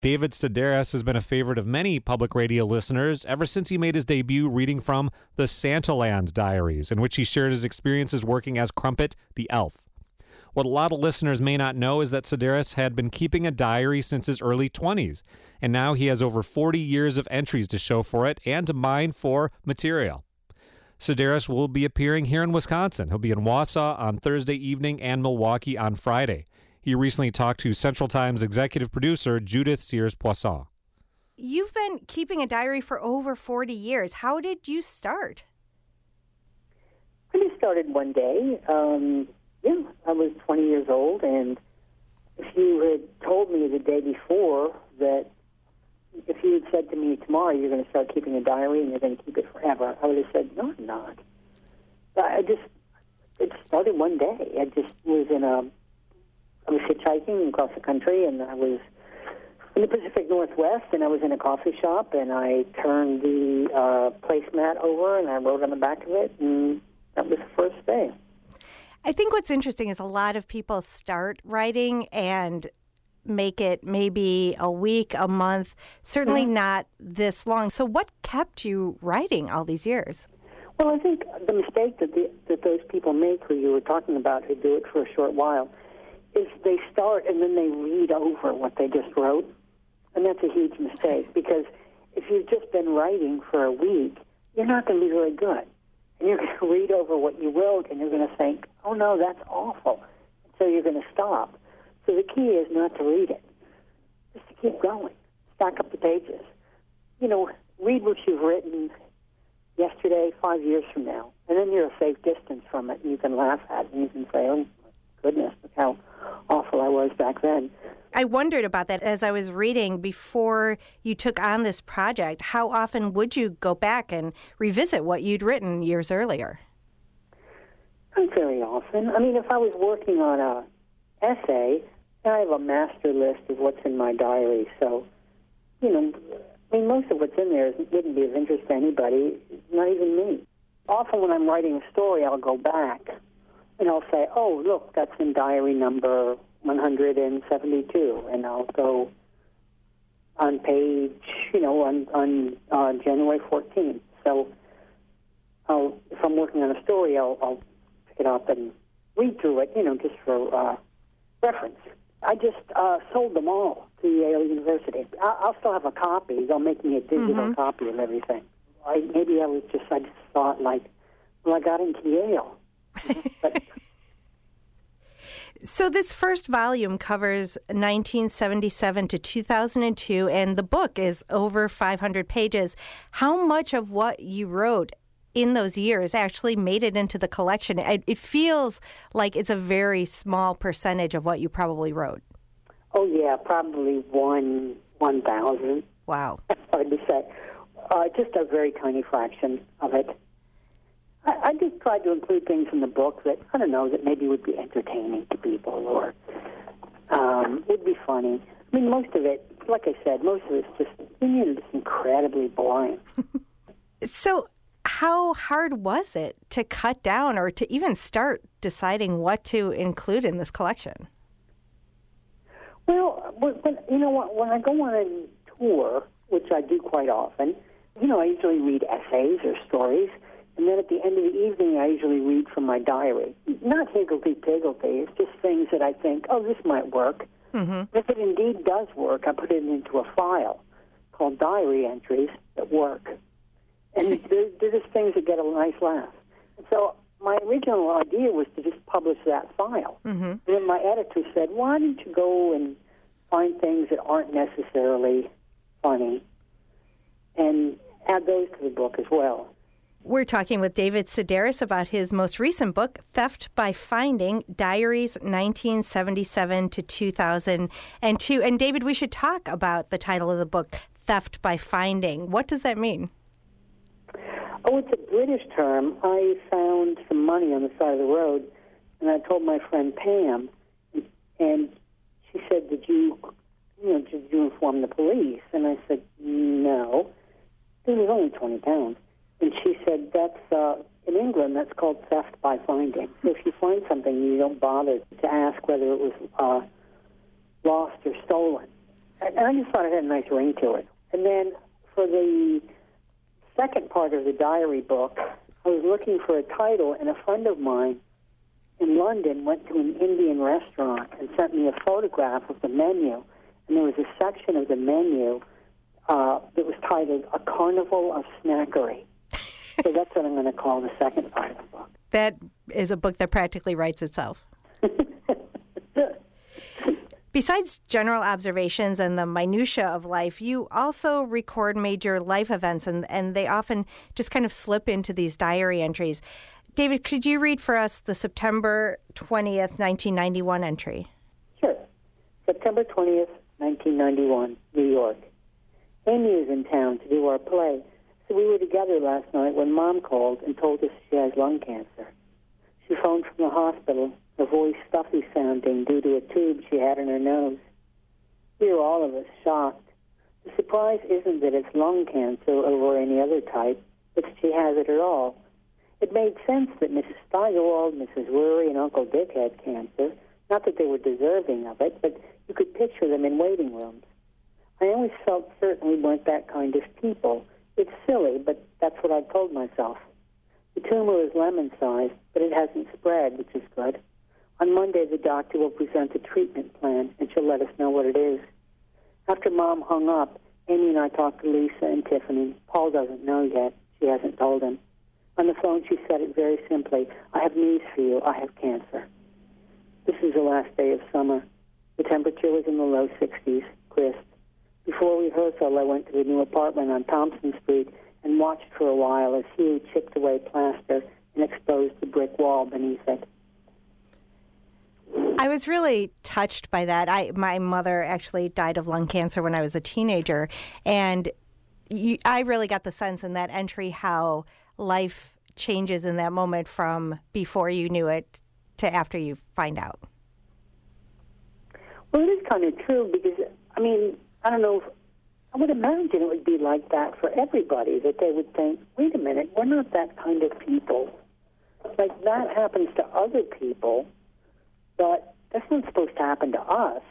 David Sedaris has been a favorite of many public radio listeners ever since he made his debut reading from the Santaland Diaries, in which he shared his experiences working as Crumpet the Elf. What a lot of listeners may not know is that Sedaris had been keeping a diary since his early 20s, and now he has over 40 years of entries to show for it and to mine for material. Sedaris will be appearing here in Wisconsin. He'll be in Wausau on Thursday evening and Milwaukee on Friday. He recently talked to Central Times executive producer Judith Sears-Poisson. You've been keeping a diary for over 40 years. How did you start? I just started one day. I was 20 years old, and if you had told me the day before that if you had said to me, tomorrow you're going to start keeping a diary and you're going to keep it forever, I would have said, no, I'm not. But it started one day. I was hitchhiking across the country, and I was in the Pacific Northwest, and I was in a coffee shop, and I turned the placemat over, and I wrote on the back of it, and that was the first day. I think what's interesting is a lot of people start writing and make it maybe a week, a month, certainly not this long. So what kept you writing all these years? Well, I think the mistake that those people make who you were talking about who do it for a short while is they start and then they read over what they just wrote. And that's a huge mistake, because if you've just been writing for a week, you're not going to be very good. And you're going to read over what you wrote, and you're going to think, oh, no, that's awful. So you're going to stop. So the key is not to read it, just to keep going. Stack up the pages. Read what you've written yesterday, 5 years from now. And then you're a safe distance from it, and you can laugh at it, and you can say, oh, my goodness, look how awful I was back then. I wondered about that as I was reading before you took on this project. How often would you go back and revisit what you'd written years earlier? Not very often. I mean, if I was working on an essay, I have a master list of what's in my diary. So, most of what's in there wouldn't be of interest to anybody, not even me. Often when I'm writing a story, I'll go back and I'll say, oh, look, that's in diary number 172, and I'll go on page, on January 14th. So if I'm working on a story, I'll pick it up and read through it, just for reference. I just sold them all to Yale University. I'll still have a copy. They'll make me a digital copy of everything. I just thought, I got into Yale. But so this first volume covers 1977 to 2002, and the book is over 500 pages. How much of what you wrote in those years actually made it into the collection? It feels like it's a very small percentage of what you probably wrote. Oh, yeah, probably 1,000. Wow. That's hard to say. Just a very tiny fraction of it. I just tried to include things in the book that, that maybe would be entertaining to people or would be funny. I mean, most of it, like I said, it's just incredibly boring. So how hard was it to cut down or to even start deciding what to include in this collection? Well, when I go on a tour, which I do quite often, I usually read essays or stories. And then at the end of the evening, I usually read from my diary. Not higgledy-piggledy. It's just things that I think, oh, this might work. Mm-hmm. If it indeed does work, I put it into a file called diary entries that work. And they're just things that get a nice laugh. And so my original idea was to just publish that file. Mm-hmm. And then my editor said, why don't you go and find things that aren't necessarily funny and add those to the book as well. We're talking with David Sedaris about his most recent book, Theft by Finding, Diaries 1977 to 2002. And David, we should talk about the title of the book, Theft by Finding. What does that mean? Oh, it's a British term. I found some money on the side of the road, and I told my friend Pam, and she said, did you inform the police? And I said, no. It was only 20 pounds. And she said, in England, that's called theft by finding. So if you find something, you don't bother to ask whether it was lost or stolen. And I just thought it had a nice ring to it. And then for the second part of the diary book, I was looking for a title, and a friend of mine in London went to an Indian restaurant and sent me a photograph of the menu. And there was a section of the menu that was titled A Carnival of Snackery. So that's what I'm going to call the second part of the book. That is a book that practically writes itself. Besides general observations and the minutia of life, you also record major life events, and they often just kind of slip into these diary entries. David, could you read for us the September 20th, 1991 entry? Sure. September 20th, 1991, New York. Amy is in town to do our play, so we were together last night when Mom called and told us she has lung cancer. She phoned from the hospital, her voice stuffy sounding due to a tube she had in her nose. We were all of us shocked. The surprise isn't that it's lung cancer over any other type, but that she has it at all. It made sense that Mrs. Steigerwald, Mrs. Worry, and Uncle Dick had cancer. Not that they were deserving of it, but you could picture them in waiting rooms. I always felt certain we weren't that kind of people. It's silly, but that's what I told myself. The tumor is lemon-sized, but it hasn't spread, which is good. On Monday, the doctor will present a treatment plan, and she'll let us know what it is. After Mom hung up, Amy and I talked to Lisa and Tiffany. Paul doesn't know yet. She hasn't told him. On the phone, she said it very simply. I have news for you. I have cancer. This is the last day of summer. The temperature was in the low 60s, crisp. Before rehearsal, I went to the new apartment on Thompson Street and watched for a while as Hugh chipped away plaster and exposed the brick wall beneath it. I was really touched by that. My mother actually died of lung cancer when I was a teenager, and I really got the sense in that entry how life changes in that moment from before you knew it to after you find out. Well, it is kind of true because, I don't know, I would imagine it would be like that for everybody, that they would think, wait a minute, we're not that kind of people. Like, that happens to other people, but that's not supposed to happen to us.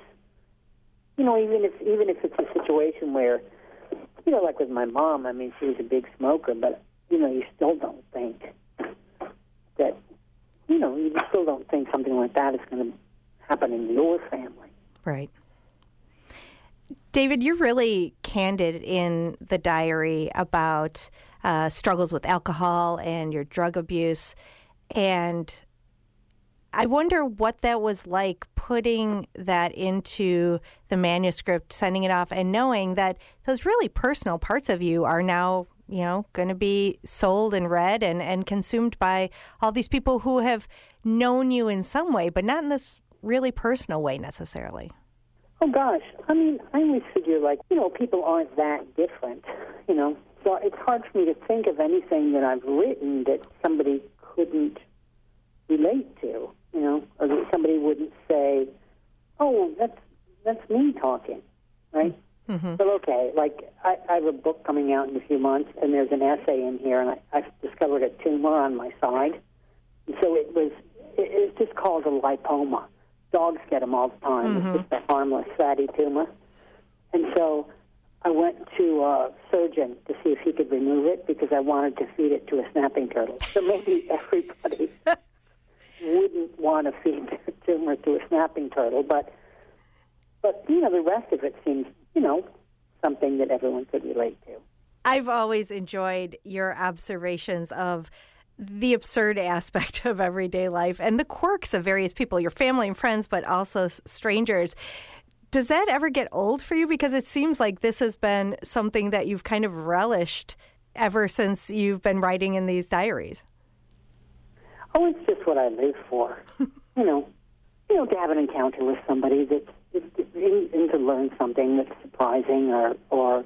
Even if it's a situation where, like with my mom, she was a big smoker, but, you still don't think that, you still don't think something like that is going to happen in your family. Right. David, you're really candid in the diary about struggles with alcohol and your drug abuse. And I wonder what that was like, putting that into the manuscript, sending it off, and knowing that those really personal parts of you are now, going to be sold and read and consumed by all these people who have known you in some way, but not in this really personal way necessarily. Oh, gosh. I always figure, people aren't that different, So it's hard for me to think of anything that I've written that somebody couldn't relate to, or that somebody wouldn't say, oh, that's me talking, right? Mm-hmm. But okay, I have a book coming out in a few months, and there's an essay in here, and I've discovered a tumor on my side. And so it's just called a lipoma. Dogs get them all the time. Mm-hmm. It's just a harmless fatty tumor. And so I went to a surgeon to see if he could remove it because I wanted to feed it to a snapping turtle. So maybe everybody wouldn't want to feed their tumor to a snapping turtle, but the rest of it seems, something that everyone could relate to. I've always enjoyed your observations of the absurd aspect of everyday life and the quirks of various people, your family and friends, but also strangers. Does that ever get old for you? Because it seems like this has been something that you've kind of relished ever since you've been writing in these diaries. Oh, it's just what I live for. To have an encounter with somebody and to learn something that's surprising or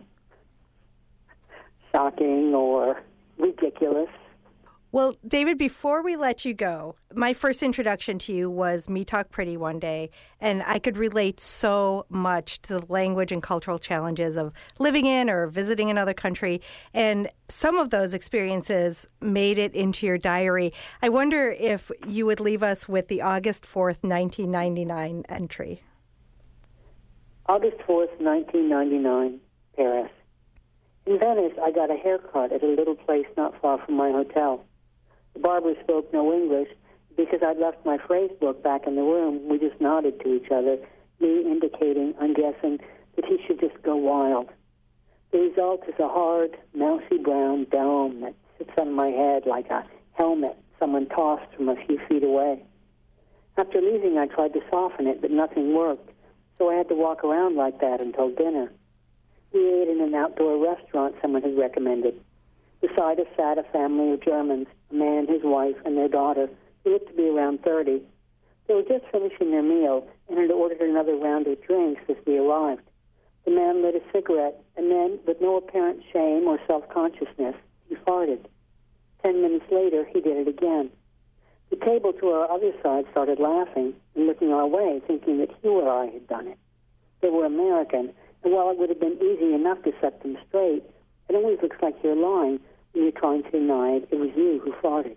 shocking or ridiculous. Well, David, before we let you go, my first introduction to you was Me Talk Pretty one day, and I could relate so much to the language and cultural challenges of living in or visiting another country, and some of those experiences made it into your diary. I wonder if you would leave us with the August 4th, 1999 entry. August 4th, 1999, Paris. In Venice, I got a haircut at a little place not far from my hotel. The barber spoke no English. Because I'd left my phrase book back in the room, we just nodded to each other, me indicating, I'm guessing, that he should just go wild. The result is a hard, mousy brown dome that sits on my head like a helmet someone tossed from a few feet away. After leaving, I tried to soften it, but nothing worked, so I had to walk around like that until dinner. We ate in an outdoor restaurant someone had recommended. Beside us sat a family of Germans, a man, his wife, and their daughter, who looked to be around 30. They were just finishing their meal and had ordered another round of drinks as we arrived. The man lit a cigarette, and then, with no apparent shame or self-consciousness, he farted. 10 minutes later, he did it again. The table to our other side started laughing and looking our way, thinking that he or I had done it. They were American, and while it would have been easy enough to set them straight, it always looks like you're lying when you're trying to deny it was you who farted.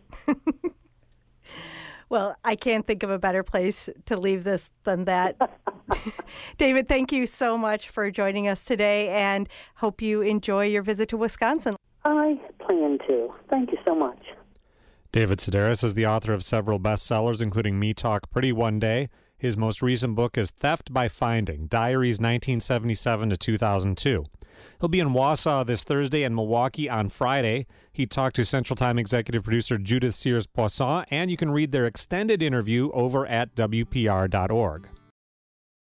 Well, I can't think of a better place to leave this than that. David, thank you so much for joining us today, and hope you enjoy your visit to Wisconsin. I plan to. Thank you so much. David Sedaris is the author of several bestsellers, including Me Talk Pretty One Day. His most recent book is Theft by Finding, Diaries 1977 to 2002. He'll be in Wausau this Thursday and Milwaukee on Friday. He talked to Central Time executive producer Judith Sears-Poisson, and you can read their extended interview over at WPR.org.